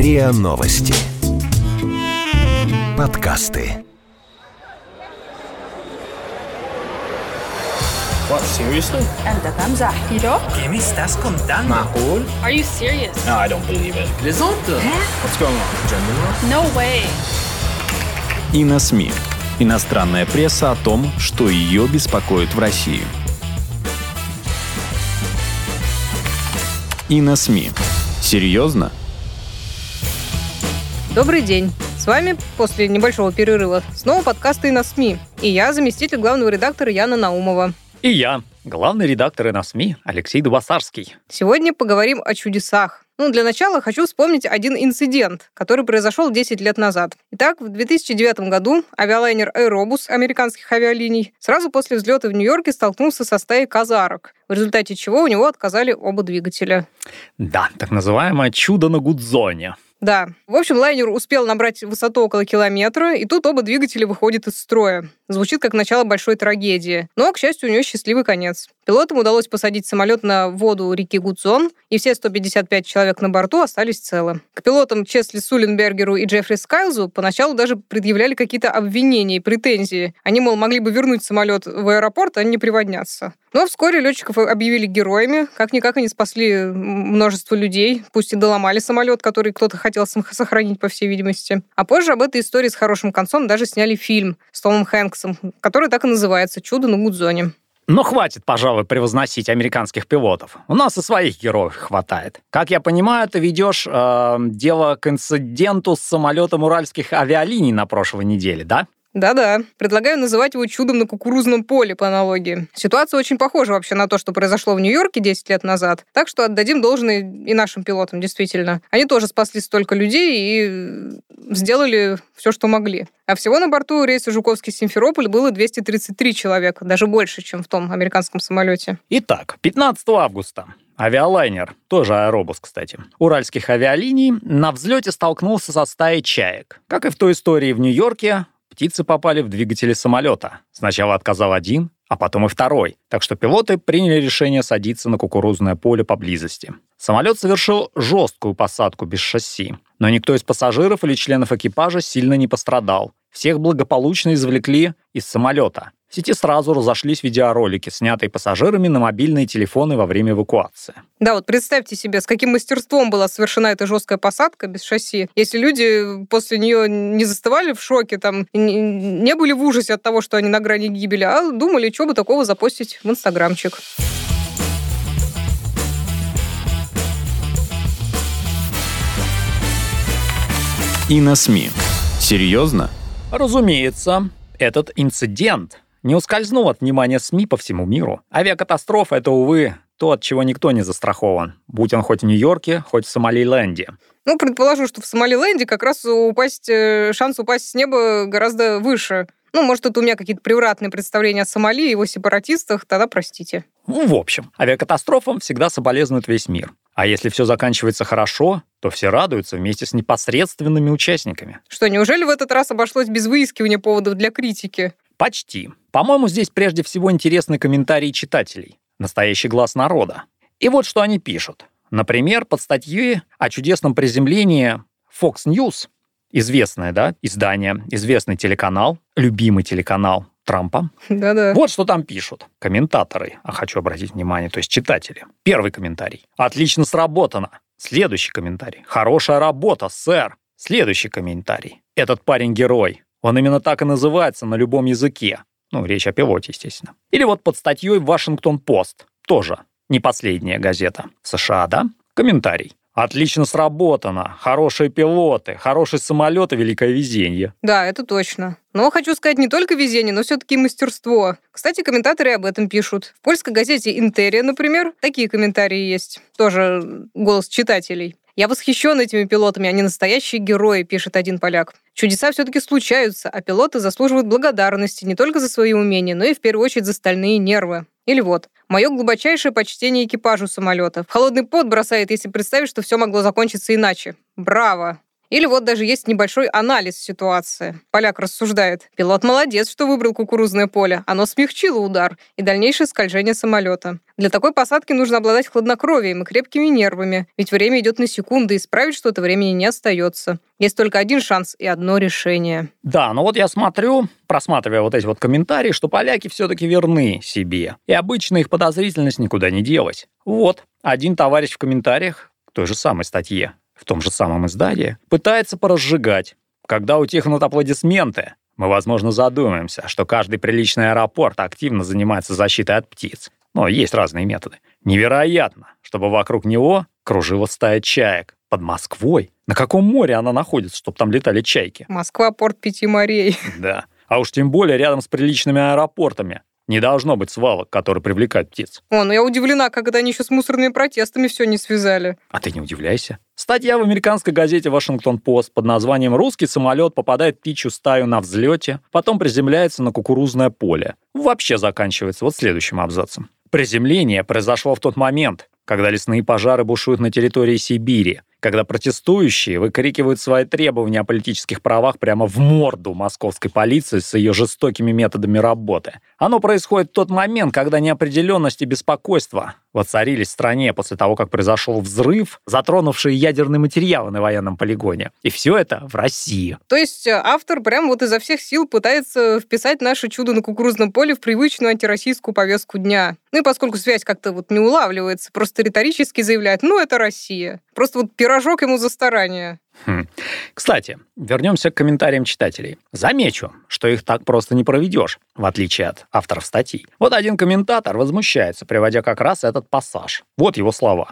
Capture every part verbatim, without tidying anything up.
РИА Новости. Подкасты. What, seriously? أنت تمزح. ¿Yo? ¿Qué me estás contando? معقول؟ Are you serious? No, I don't believe it. Plaisante. What's going on? Gender war? No way. И на СМИ. Иностранная пресса о том, что ее беспокоит в России. И на СМИ. Серьезно? Добрый день. С вами после небольшого перерыва снова подкасты «И на СМИ». И я, заместитель главного редактора Яна Наумова. И я, главный редактор «И на СМИ» Алексей Дубасарский. Сегодня поговорим о чудесах. Ну, для начала хочу вспомнить один инцидент, который произошел десять лет назад. Итак, в две тысячи девятом году авиалайнер «Аэробус» американских авиалиний сразу после взлета в Нью-Йорке столкнулся со стаей казарок, в результате чего у него отказали оба двигателя. Да, так называемое чудо на Гудзоне. Да. В общем, лайнер успел набрать высоту около километра, и тут оба двигателя выходят из строя. Звучит как начало большой трагедии. Но, к счастью, у нее счастливый конец. Пилотам удалось посадить самолет на воду реки Гудзон, и все сто пятьдесят пять человек на борту остались целы. К пилотам Чесли Суленбергеру и Джеффри Скайлзу поначалу даже предъявляли какие-то обвинения и претензии. Они, мол, могли бы вернуть самолет в аэропорт, а не приводняться. Но вскоре летчиков объявили героями. Как-никак они спасли множество людей, пусть и доломали самолет, который кто-то хотел сохранить, по всей видимости. А позже об этой истории с хорошим концом даже сняли фильм с Томом Хэнксом, который так и называется «Чудо на Гудзоне». Но хватит, пожалуй, превозносить американских пилотов. У нас и своих героев хватает. Как я понимаю, ты ведешь э, дело к инциденту с самолетом уральских авиалиний на прошлой неделе, да? Да-да. Предлагаю называть его чудом на кукурузном поле по аналогии. Ситуация очень похожа вообще на то, что произошло в Нью-Йорке десять лет назад. Так что отдадим должное и нашим пилотам, действительно. Они тоже спасли столько людей и сделали все, что могли. А всего на борту рейса Жуковский-Симферополь было двести тридцать три человека, даже больше, чем в том американском самолете. Итак, пятнадцатого августа авиалайнер, тоже «Аэробус», кстати, уральских авиалиний на взлете столкнулся со стаей чаек. Как и в той истории в Нью-Йорке, птицы попали в двигатели самолета. Сначала отказал один, а потом и второй. Так что пилоты приняли решение садиться на кукурузное поле поблизости. Самолет совершил жесткую посадку без шасси. Но никто из пассажиров или членов экипажа сильно не пострадал. Всех благополучно извлекли из самолета. В сети сразу разошлись видеоролики, снятые пассажирами на мобильные телефоны во время эвакуации. Да, вот представьте себе, с каким мастерством была совершена эта жесткая посадка без шасси. Если люди после нее не застывали в шоке, там, не были в ужасе от того, что они на грани гибели, а думали, что бы такого запостить в инстаграмчик. И на СМИ. Серьезно? Разумеется, этот инцидент не ускользнул от внимания СМИ по всему миру. Авиакатастрофа — это, увы, то, от чего никто не застрахован. Будь он хоть в Нью-Йорке, хоть в Сомалиленде. Ну, предположу, что в Сомалиленде как раз упасть, шанс упасть с неба гораздо выше. Ну, может, это у меня какие-то превратные представления о Сомали и его сепаратистах, тогда простите. Ну, в общем, авиакатастрофам всегда соболезнует весь мир. А если все заканчивается хорошо, то все радуются вместе с непосредственными участниками. Что, неужели в этот раз обошлось без выискивания поводов для критики? Почти. По-моему, здесь прежде всего интересны комментарии читателей. Настоящий глаз народа. И вот что они пишут. Например, под статьей о чудесном приземлении Fox News, известное, да, издание, известный телеканал, любимый телеканал Трампа. Да-да. Вот что там пишут комментаторы, а хочу обратить внимание, то есть читатели. Первый комментарий. Отлично сработано. Следующий комментарий. Хорошая работа, сэр. Следующий комментарий. Этот парень герой. Он именно так и называется на любом языке. Ну, речь о пилоте, естественно. Или вот под статьей «Вашингтон-Пост». Тоже не последняя газета. США, да? Комментарий. Отлично сработано. Хорошие пилоты, хороший самолет и великое везение. Да, это точно. Но хочу сказать, не только везение, но все-таки и мастерство. Кстати, комментаторы об этом пишут. В польской газете «Интерия», например, такие комментарии есть. Тоже голос читателей. «Я восхищен этими пилотами, они настоящие герои», пишет один поляк. «Чудеса все-таки случаются, а пилоты заслуживают благодарности не только за свои умения, но и в первую очередь за стальные нервы». Или вот. «Мое глубочайшее почтение экипажу самолета. В холодный пот бросает, если представить, что все могло закончиться иначе. Браво!» Или вот даже есть небольшой анализ ситуации. Поляк рассуждает. Пилот молодец, что выбрал кукурузное поле. Оно смягчило удар и дальнейшее скольжение самолета. Для такой посадки нужно обладать хладнокровием и крепкими нервами, ведь время идет на секунды, и исправить что-то времени не остается. Есть только один шанс и одно решение. Да, но вот я смотрю, просматривая вот эти вот комментарии, что поляки все-таки верны себе. И обычно их подозрительность никуда не делась. Вот, один товарищ в комментариях к той же самой статье, в том же самом издании, пытается поразжигать. Когда утихнут аплодисменты, мы, возможно, задумаемся, что каждый приличный аэропорт активно занимается защитой от птиц. Но есть разные методы. Невероятно, чтобы вокруг него кружила стая чаек. Под Москвой? На каком море она находится, чтобы там летали чайки? Москва — порт пяти морей. Да. А уж тем более рядом с приличными аэропортами. Не должно быть свалок, которые привлекают птиц. О, ну я удивлена, когда они еще с мусорными протестами все не связали. А ты не удивляйся. Статья в американской газете «Вашингтон-Пост» под названием «Русский самолет попадает в птичью стаю на взлете, потом приземляется на кукурузное поле». Вообще заканчивается вот следующим абзацем. Приземление произошло в тот момент, когда лесные пожары бушуют на территории Сибири, когда протестующие выкрикивают свои требования о политических правах прямо в морду московской полиции с ее жестокими методами работы. Оно происходит в тот момент, когда неопределенность и беспокойство воцарились в стране после того, как произошел взрыв, затронувший ядерные материалы на военном полигоне. И все это в России. То есть автор прям вот изо всех сил пытается вписать наше чудо на кукурузном поле в привычную антироссийскую повестку дня. Ну и поскольку связь как-то вот не улавливается, просто риторически заявляет, ну это Россия. Просто вот пирожок ему за старание. Хм. Кстати, вернемся к комментариям читателей. Замечу, что их так просто не проведешь, в отличие от авторов статей. Вот один комментатор возмущается, приводя как раз этот пассаж. Вот его слова.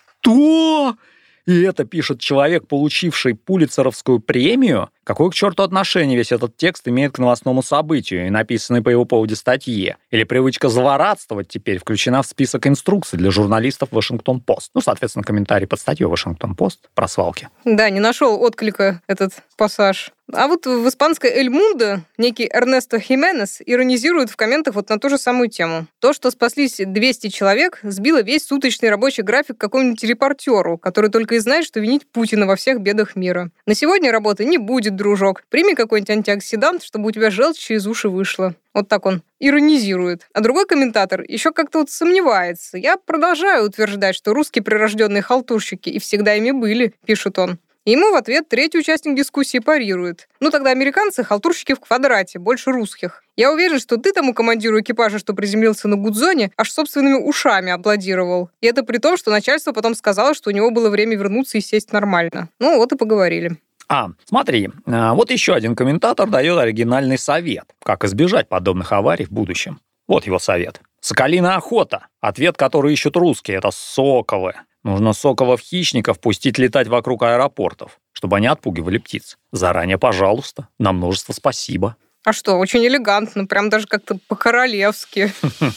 Что? И это пишет человек, получивший Пулитцеровскую премию? Какое к черту отношение весь этот текст имеет к новостному событию и написанной по его поводу статье? Или привычка злорадствовать теперь включена в список инструкций для журналистов «Вашингтон-Пост»? Ну, соответственно, комментарий под статьей «Вашингтон-Пост» про свалки. Да, не нашел отклика этот пассаж. А вот в испанской «Эль Мундо» некий Эрнесто Хименес иронизирует в комментах вот на ту же самую тему. То, что спаслись двести человек, сбило весь суточный рабочий график какому-нибудь репортеру, который только и знает, что винить Путина во всех бедах мира. На сегодня работы не будет, дружок. Прими какой-нибудь антиоксидант, чтобы у тебя желчь через уши вышла. Вот так он иронизирует. А другой комментатор еще как-то вот сомневается. Я продолжаю утверждать, что русские прирожденные халтурщики и всегда ими были, пишет он. И ему в ответ третий участник дискуссии парирует. Ну тогда американцы халтурщики в квадрате, больше русских. Я уверен, что ты тому командиру экипажа, что приземлился на Гудзоне, аж собственными ушами аплодировал. И это при том, что начальство потом сказало, что у него было время вернуться и сесть нормально. Ну вот и поговорили. А, смотри, вот еще один комментатор дает оригинальный совет, как избежать подобных аварий в будущем. Вот его совет. Соколиная охота. Ответ, который ищут русские, это соколы. Нужно соколов-хищников пустить летать вокруг аэропортов, чтобы они отпугивали птиц. Заранее, пожалуйста, на множество спасибо. А что, очень элегантно, прям даже как-то по-королевски.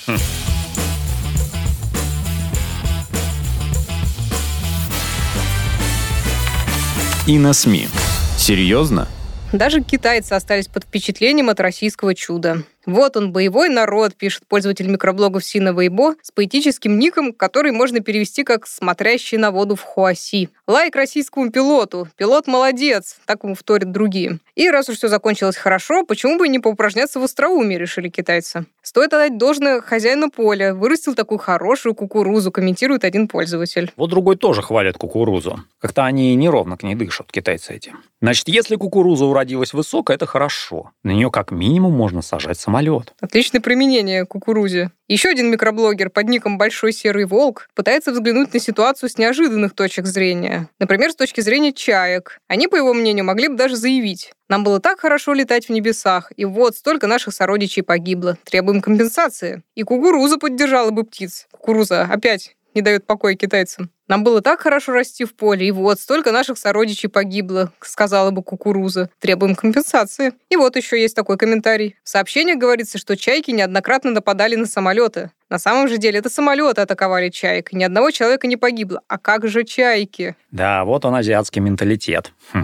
И на СМИ. Серьезно? Даже китайцы остались под впечатлением от российского чуда. Вот он, боевой народ, пишет пользователь микроблогов Сина Вейбо с поэтическим ником, который можно перевести как «смотрящий на воду в Хуаси». Лайк российскому пилоту. Пилот молодец, так ему вторят другие. И раз уж все закончилось хорошо, почему бы и не поупражняться в остроумии, решили китайцы. Стоит отдать должное хозяину поля. Вырастил такую хорошую кукурузу, комментирует один пользователь. Вот другой тоже хвалит кукурузу. Как-то они неровно к ней дышат, китайцы эти. Значит, если кукуруза уродилась высоко, это хорошо. На нее как минимум можно сажать самолет. Отличное применение кукурузе. Еще один микроблогер под ником «Большой серый волк» пытается взглянуть на ситуацию с неожиданных точек зрения. Например, с точки зрения чаек. Они, по его мнению, могли бы даже заявить: «Нам было так хорошо летать в небесах, и вот столько наших сородичей погибло. Требуем компенсации». И кукуруза поддержала бы птиц. Кукуруза опять не дает покоя китайцам. «Нам было так хорошо расти в поле, и вот столько наших сородичей погибло», сказала бы кукуруза. «Требуем компенсации». И вот еще есть такой комментарий. В сообщениях говорится, что чайки неоднократно нападали на самолеты. На самом же деле это самолеты атаковали чаек. Ни одного человека не погибло. А как же чайки? Да, вот он, азиатский менталитет.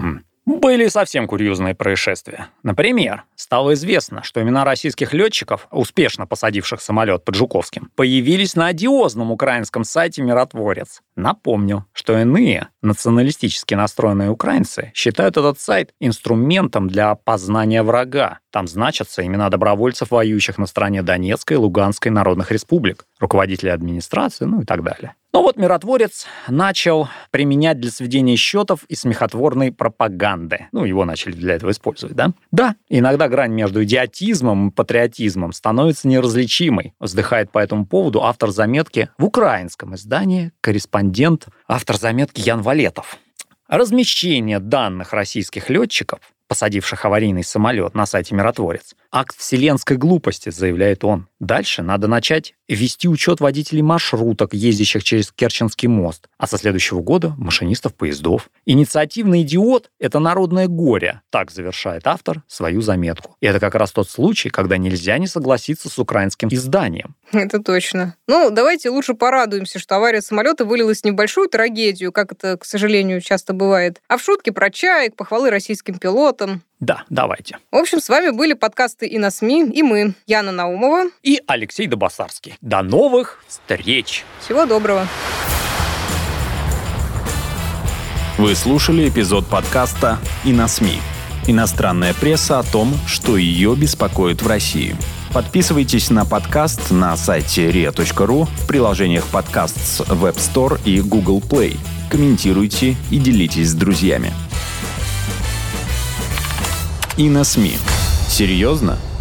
Были совсем курьезные происшествия. Например, стало известно, что имена российских летчиков, успешно посадивших самолет под Жуковским, появились на одиозном украинском сайте «Миротворец». Напомню, что иные, националистически настроенные украинцы, считают этот сайт инструментом для опознания врага. Там значатся имена добровольцев, воюющих на стороне Донецкой и Луганской народных республик, руководителей администрации, ну и так далее. Но вот «Миротворец» начал применять для сведения счетов и смехотворной пропаганды. Ну, его начали для этого использовать, да? Да, иногда грань между идиотизмом и патриотизмом становится неразличимой, вздыхает по этому поводу автор заметки в украинском издании «Корреспондент», автор заметки Ян Валетов. Размещение данных российских летчиков, посадивших аварийный самолет, на сайте «Миротворец», акт вселенской глупости, заявляет он. Дальше надо начать вести учет водителей маршруток, ездящих через Керченский мост, а со следующего года машинистов поездов. Инициативный идиот — это народное горе, так завершает автор свою заметку. И это как раз тот случай, когда нельзя не согласиться с украинским изданием. Это точно. Ну, давайте лучше порадуемся, что авария самолета вылилась не в большую трагедию, как это, к сожалению, часто бывает, а в шутки про чаек, похвалы российским пилотам. Да, давайте. В общем, с вами были подкасты «И на СМИ», и мы, Яна Наумова и Алексей Добосарский. До новых встреч! Всего доброго! Вы слушали эпизод подкаста «И на СМИ». Иностранная пресса о том, что ее беспокоит в России. Подписывайтесь на подкаст на сайте риа точка ру, в приложениях подкаст с Web Store и Google Play. Комментируйте и делитесь с друзьями. И на СМИ. Серьезно?